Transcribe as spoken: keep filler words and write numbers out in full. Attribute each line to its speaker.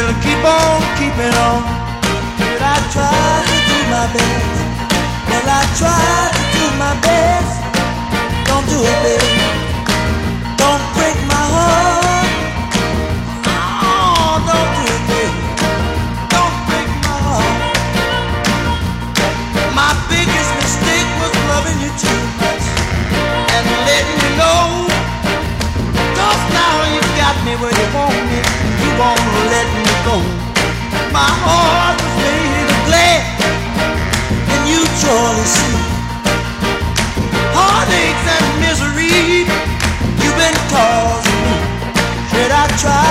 Speaker 1: keep on keeping on. But I try to do my best. Well, I try to do my best. Don't do it, baby. Don't break my heart. Oh, don't do it, baby. Don't break my heart. My biggest mistake was loving you too much and letting you know. 'Cause now you got me where you want me. You won't let me go. My heart was made of glass, and you surely see heartaches and misery you've been causing me. Should I try